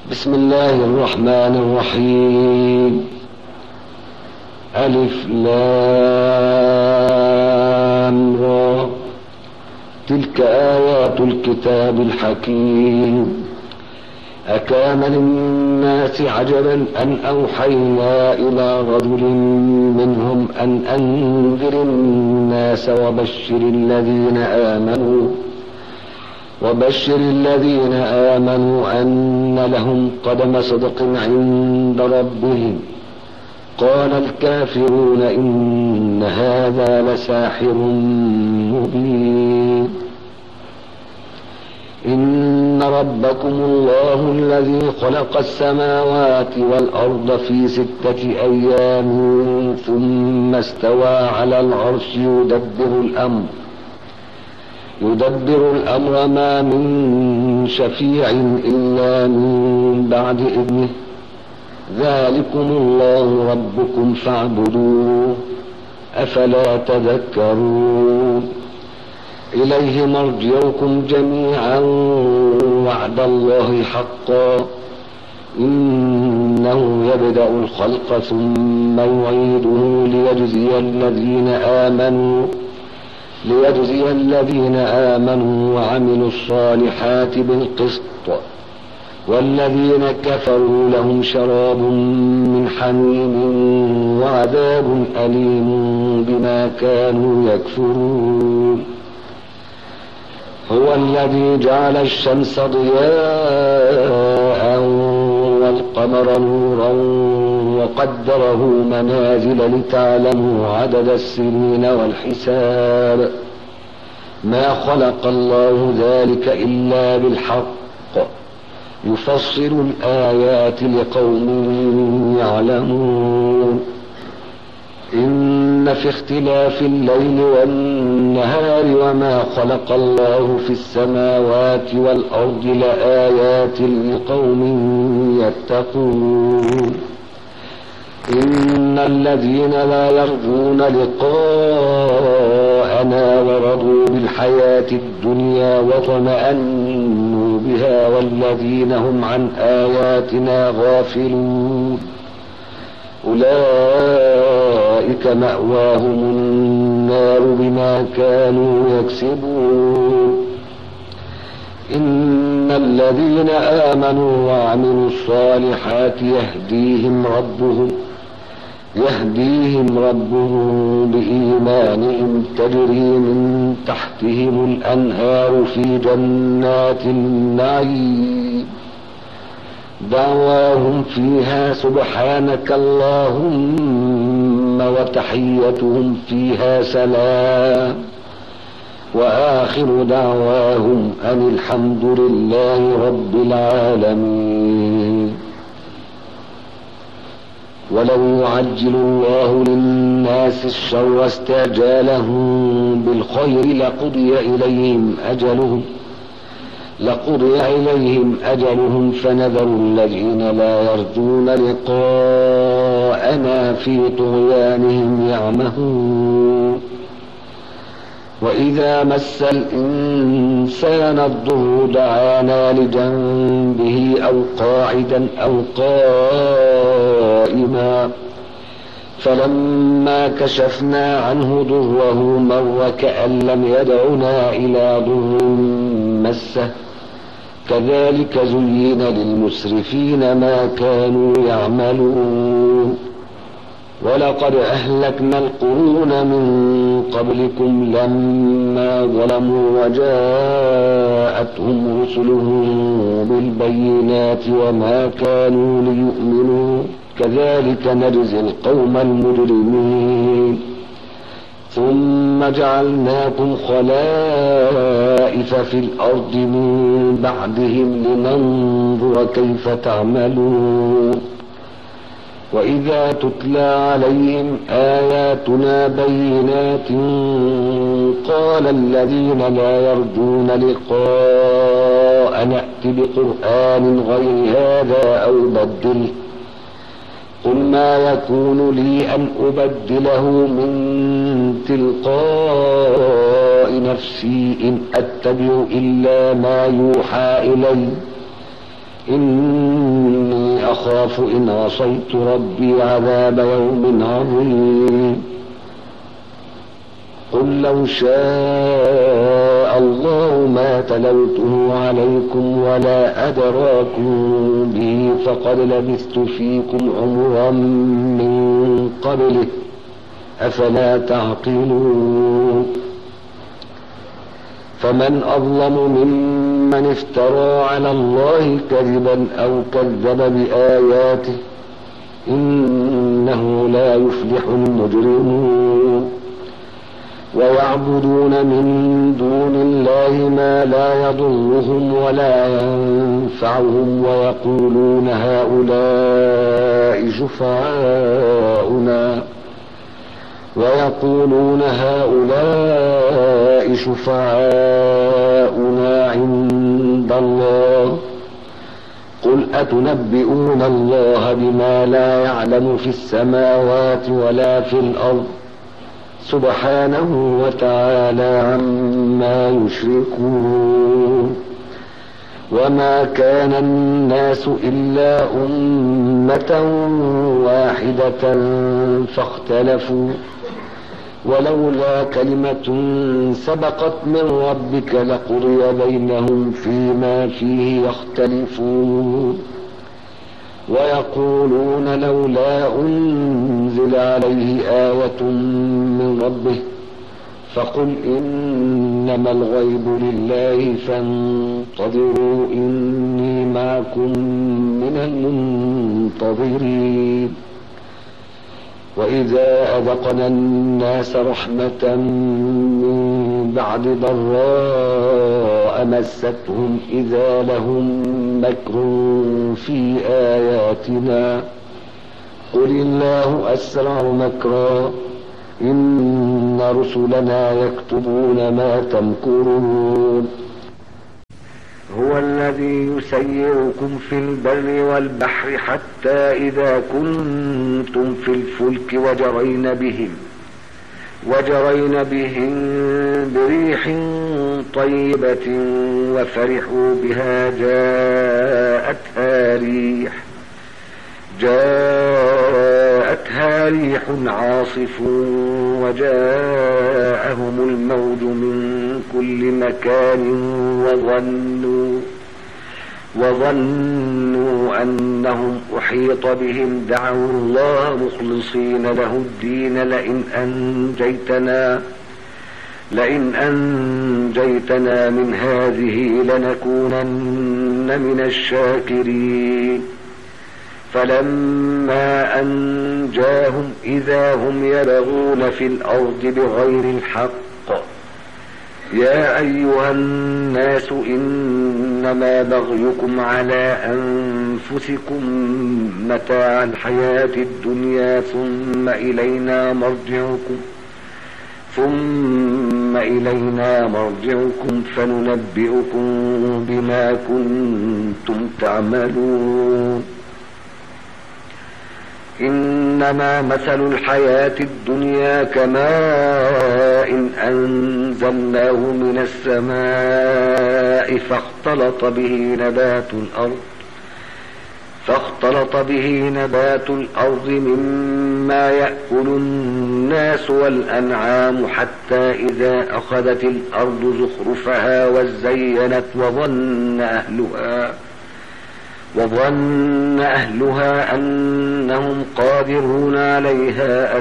بسم الله الرحمن الرحيم. ألف لام را، تلك آيات الكتاب الحكيم. أكان للناس عجبا أن أوحينا إلى رجل منهم أن أنذر الناس وبشر الذين آمنوا أن لهم قدم صدق عند ربهم. قال الكافرون إن هذا لساحر مبين. إن ربكم الله الذي خلق السماوات والأرض في 6 أيام ثم استوى على العرش يدبر الأمر ما من شفيع إلا من بعد إذنه. ذلكم الله ربكم فاعبدوه أفلا تذكرون. إليه مرجعكم جميعا وعد الله حقا إنه يبدأ الخلق ثم يعيده ليجزي الذين آمنوا وعملوا الصالحات بالقسط، والذين كفروا لهم شراب من حميم وعذاب أليم بما كانوا يكفرون. هو الذي جعل الشمس ضياء والقمر نورا وقدره منازل لتعلموا عدد السنين والحساب. ما خلق الله ذلك إلا بالحق يفصل الآيات لقوم يعلمون. إن في اختلاف الليل والنهار وما خلق الله في السماوات والأرض لآيات لقوم يتقون. إن الذين لا يرجون لقاءنا ورضوا بالحياة الدنيا واطمأنوا بها والذين هم عن آياتنا غافلون أولئك مأواهم النار بما كانوا يكسبون. إن الذين آمنوا وعملوا الصالحات يهديهم ربهم بإيمانهم تجري من تحتهم الأنهار في جنات النعيم. دعواهم فيها سبحانك اللهم وتحيتهم فيها سلام وآخر دعواهم أن الحمد لله رب العالمين. ولو يعجل الله للناس الشر استعجالهم بالخير لقضي إليهم أجلهم فنذر الذين لا يرجون لقاءنا في طغيانهم يعمهون. وإذا مس الإنسان الضر دعانا لجنبه أو قاعدا أو قائما فلما كشفنا عنه ضره مر كأن لم يدعنا إلى ضر مسه. كذلك زين للمسرفين ما كانوا يعملون. ولقد أهلكنا القرون من قبلكم لما ظلموا وجاءتهم رسلهم بالبينات وما كانوا ليؤمنوا كذلك نجزي القوم المجرمين. ثم جعلناكم خلائف في الأرض من بعدهم لننظر كيف تعملون. وإذا تتلى عليهم آياتنا بينات قال الذين لا يرجون لقاء نأت بقرآن غير هذا أو بدله. قل ما يكون لي أن أبدله من تلقاء نفسي إن أتبع إلا ما يوحى إلي إني أخاف إن عصيت ربي عذاب يوم عظيم قل لو شاء الله ما تلوته عليكم ولا أدراكم به فقد لبثت فيكم عمرا من قبله أفلا تعقلون فمن أظلم ممن افترى على الله كذبا أو كذب بآياته إنه لا يفلح المجرمون ويعبدون من دون الله ما لا يضرهم ولا ينفعهم ويقولون هؤلاء شفعاؤنا عند الله قل أتنبئون الله بما لا يعلم في السماوات ولا في الأرض سبحانه وتعالى عما يشركون وما كان الناس إلا أمة واحدة فاختلفوا ولولا كلمة سبقت من ربك لقضي بينهم فيما فيه يختلفون ويقولون لولا أنزل عليه آية من ربه فقل إنما الغيب لله فانتظروا إني معكم من المنتظرين وإذا أذقنا الناس رحمة من بعد ضراء مستهم إذا لهم مكر في آياتنا قل الله أسرع مكرا إن رسلنا يكتبون ما تمكرون هو الذي يسيركم في البر والبحر حتى إذا كنتم في الفلك وجرين بهم بريح طيبة وفرحوا بها جاءتها ريح عاصف وجاءهم الموج من كل مكان وظنوا أنهم أحيط بهم دعوا الله مخلصين له الدين لئن أنجيتنا من هذه لنكونن من الشاكرين فلما أنجاهم إذا هم يبغون في الأرض بغير الحق يا أيها الناس إنما بغيكم على أنفسكم متاع الحياة الدنيا ثم إلينا مرجعكم فننبئكم بما كنتم تعملون إنما مثل الحياة الدنيا كماء أنزلناه من السماء فاختلط به نبات الأرض مما يأكل الناس والأنعام حتى إذا أخذت الأرض زخرفها وزينت وظن أهلها أنهم قادرون عليها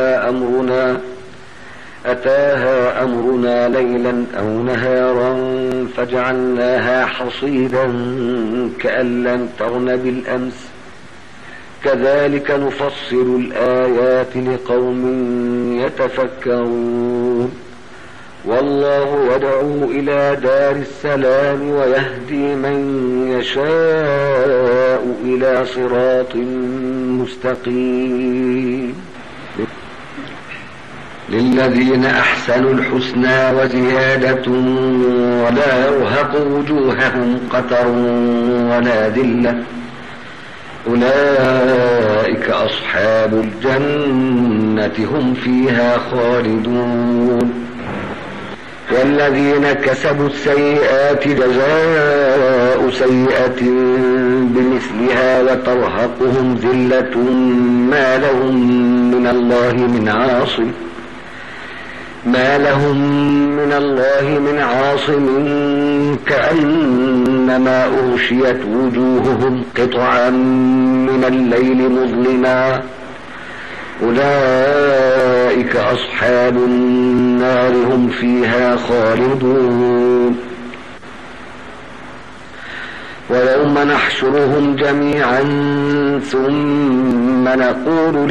أتاها أمرنا ليلا أو نهارا فجعلناها حصيدا كأن لم تغن بالأمس كذلك نفصل الآيات لقوم يتفكرون والله يدعو إلى دار السلام ويهدي من يشاء إلى صراط مستقيم للذين أحسنوا الحسنى وزيادة ولا يرهق وجوههم قتر ولا ذلة أولئك أصحاب الجنة هم فيها خالدون والذين كسبوا السيئات جزاء سيئة بمثلها وترهقهم ذلة ما لهم من الله من عاصم كأنما أغشيت وجوههم قطعا من الليل مظلما أولئك أصحاب النار هم فيها خالدون. ويوم نحشرهم جميعا ثم نقول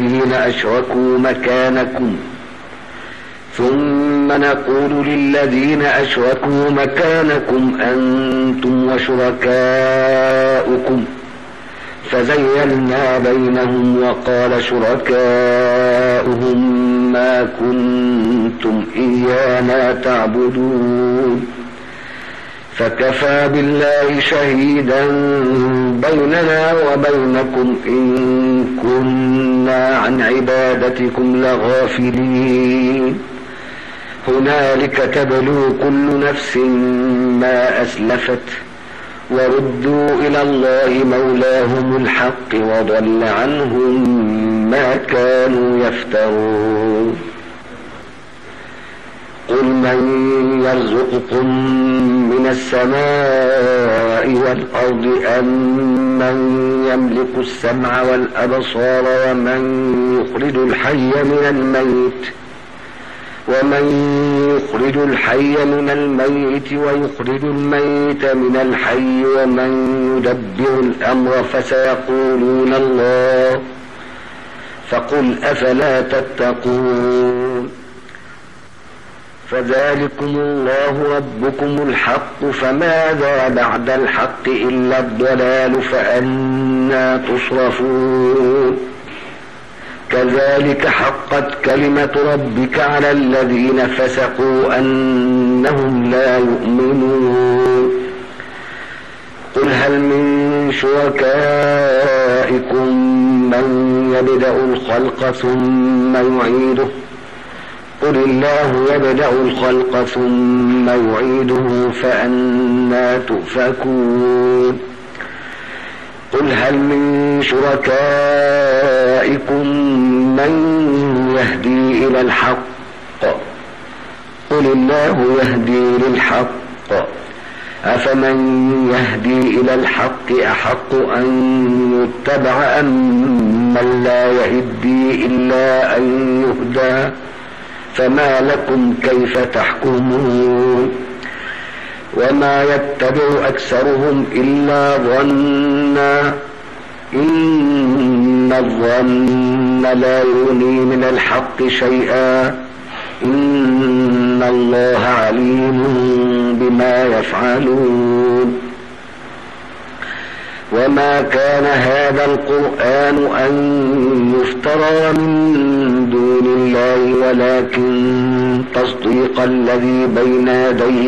للذين أشركوا مكانكم أنتم وشركاؤكم فزيلنا بينهم وقال شركاؤهم ما كنتم إيانا تعبدون فكفى بالله شهيدا بيننا وبينكم إن كنا عن عبادتكم لغافلين. هنالك تبلو كل نفس ما أسلفت وردوا إلى الله مولاهم الحق وضل عنهم ما كانوا يفترون. قل من يرزقكم من السماء والأرض أم من يملك السمع والأبصار ومن يخرج الحي من الميت ويخرج الميت من الحي ومن يدبر الأمر فسيقولون الله فقل أفلا تتقون. فذلكم الله ربكم الحق فماذا بعد الحق إلا الضلال فأنى تصرفون. كذلك حقت كلمة ربك على الذين فسقوا أنهم لا يؤمنون. قل هل من شركائكم من يبدأ الخلق ثم يعيده قل الله يبدأ الخلق ثم يعيده فأنى تؤفكون. قل هل من شركائكم من يهدي إلى الحق قل الله يهدي للحق أفمن يهدي إلى الحق أحق أن يتبع أم من لا يهدي إلا أن يهدى فما لكم كيف تحكمون. وما يتبع أكثرهم إلا ظنا إن الظن لا يغني من الحق شيئا إن الله عليم بما يفعلون. وما كان هذا القرآن أن يفترى من دون الله ولكن تصديق الذي بين يديه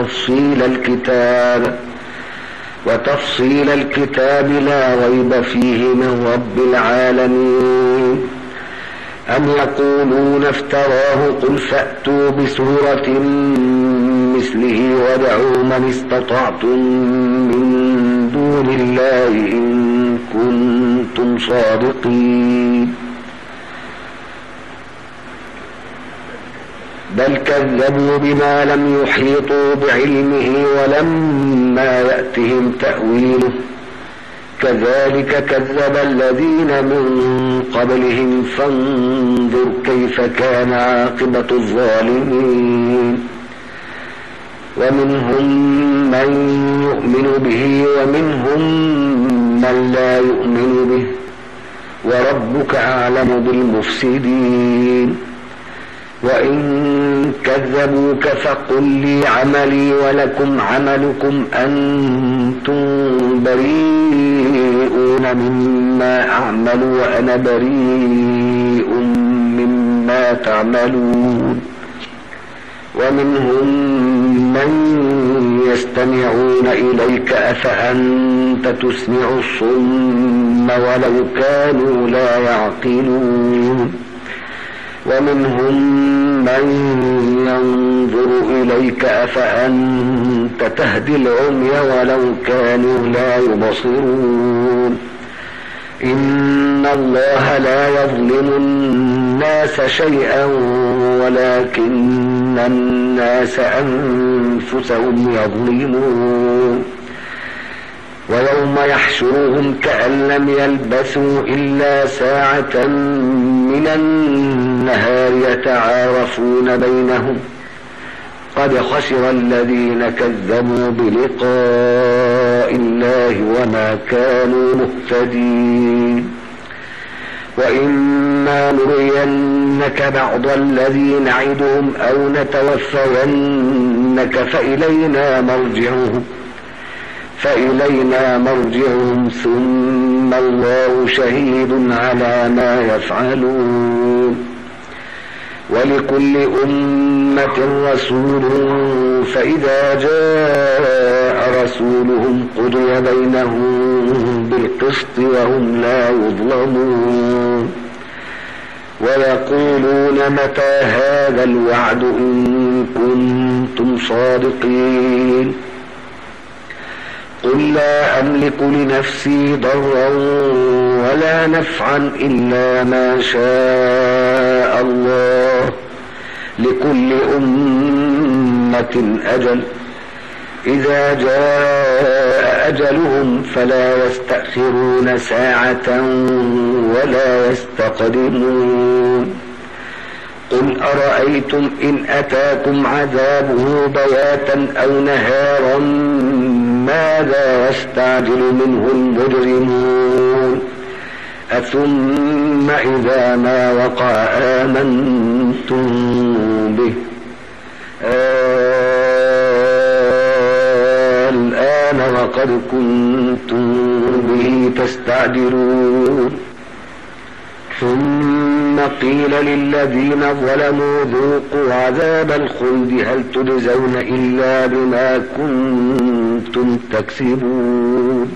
وتفصيل الكتاب لا ريب فيه من رب العالمين. أم يقولون افتراه قل فأتوا بسورة مثله وادعوا من استطعتم من دون الله إن كنتم صادقين. بل كذبوا بما لم يحيطوا بعلمه ولما يأتهم تأويله كذلك كذب الذين من قبلهم فانظر كيف كان عاقبة الظالمين. ومنهم من يؤمن به ومنهم من لا يؤمن به وربك أعلم بالمفسدين. وإن كذبوك فقل لي عملي ولكم عملكم أنتم بريئون مما أعمل وأنا بريء مما تعملون. ومنهم من يستمعون إليك أفأنت تسمع الصم ولو كانوا لا يعقلون. ومنهم من ينظر إليك أفأنت تهدي العمي ولو كانوا لا يبصرون إن الله لا يظلم الناس شيئا ولكن الناس أنفسهم يظلمون ويوم يحشرهم كأن لم يلبثوا إلا ساعة من النهار يتعارفون بينهم قد خسر الذين كذبوا بلقاء الله وما كانوا مهتدين وإما نرينك بعض الذي نعدهم أو نتوفينك فإلينا مرجعهم ثم الله شهيد على ما يفعلون ولكل أمة رسول فإذا جاء رسولهم قضي بينهم بالقسط وهم لا يظلمون ويقولون متى هذا الوعد إن كنتم صادقين قل لا أملك لنفسي ضرا ولا نفعا إلا ما شاء الله لكل أمة أجل إذا جاء أجلهم فلا يستأخرون ساعة ولا يستقدمون قل أرأيتم إن أتاكم عذابه بياتا أو نهارا ماذا يستعجل منه المجرمون أثم إذا ما وقع آمنتم به الآن وقد كنتم به تستعجلون ثم قيل للذين ظلموا ذوقوا عذاب الخلد هل تجزون إلا بما كنتم تكسبون